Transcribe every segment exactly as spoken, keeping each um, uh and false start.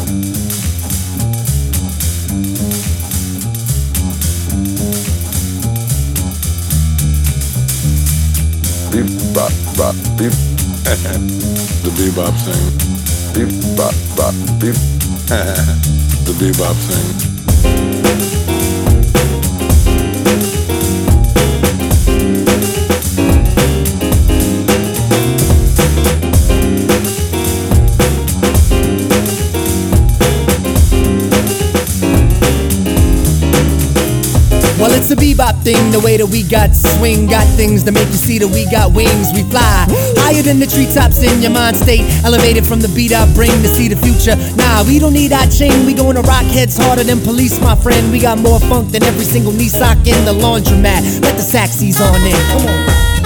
Beep bop bop beep. The bebop sing. Beep bop bop beep. The bebop sing. Well, it's a bebop thing, the way that we got swing, got things to make you see that we got wings. We fly higher than the treetops in your mind state, elevated from the beat I bring to see the future. Nah, we don't need our chain, we gonna rock heads harder than police, my friend. We got more funk than every single knee sock in the laundromat. Let the saxies on in, come on.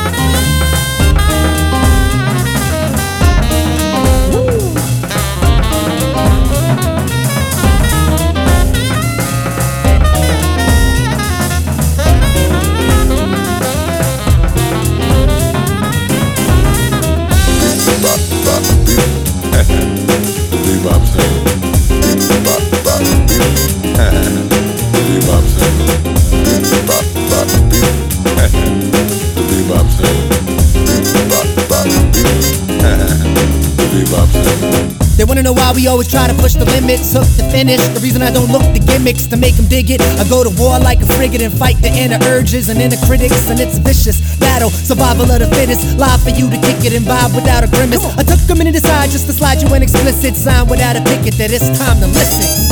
The bebop sing. Bop bop beep. The bebop sing. Bop bop beep. The bebop sing. Bop bop beep. The bebop sing. They wanna know why we always try to push the limits, hook to finish. The reason I don't look the gimmicks to make them dig it. I go to war like a frigate and fight the inner urges and inner critics, and it's a vicious battle, survival of the fittest. Live for you to kick it and vibe without a grimace. I took a minute to decide just to slide you an explicit sign without a picket that it's time to listen.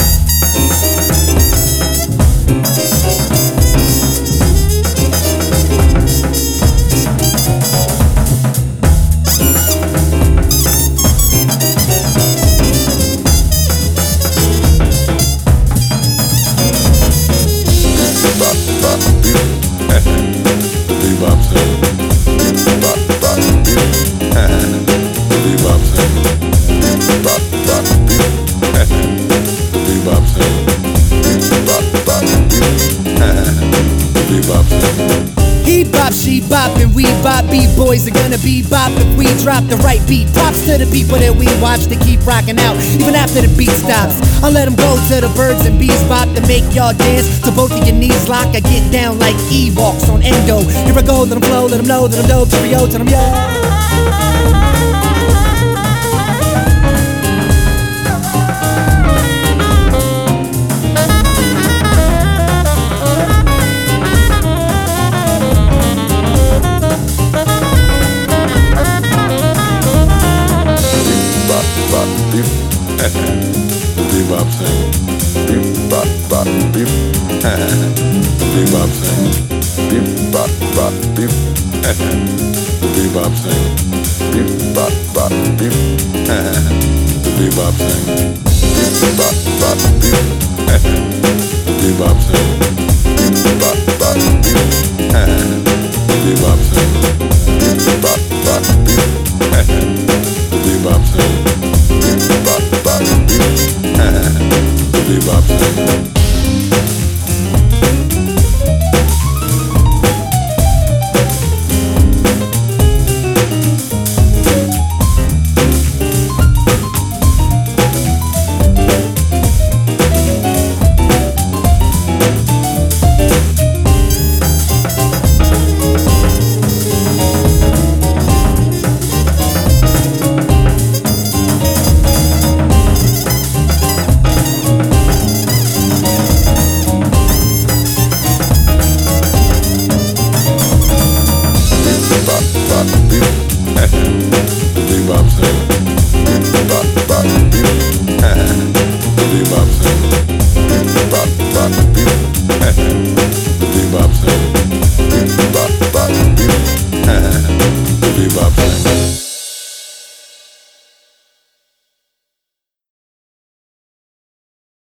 The bebop sing. Bop bop beep. The bebop sing. Bop bop beep. The bebop sing. Bop bop beep. The bebop sing. He bop, she bop, and we bop. B-boys are gonna be bop if we drop the right beat. Props to the people that we watch to keep rocking out, even after the beat stops. I'll let them go to the birds and bees bop to make y'all dance to both of your knees lock. I get down like E-walks on Endo. Here I go, let them flow, let them know that I'm dope. Cheerio to them, yeah. Beep. The bebop sing. Beep bop bop beep. The bebop sing. Beep bop bop beep. The bebop sing. Beep bop bop beep. The bebop sing. Beep bop bop beep. The bebop sing. Beep bop bop beep. The bebop sing. Beep bop bop beep. The bebop sing. Bop bop beep. The bebop sing. The bebop sing.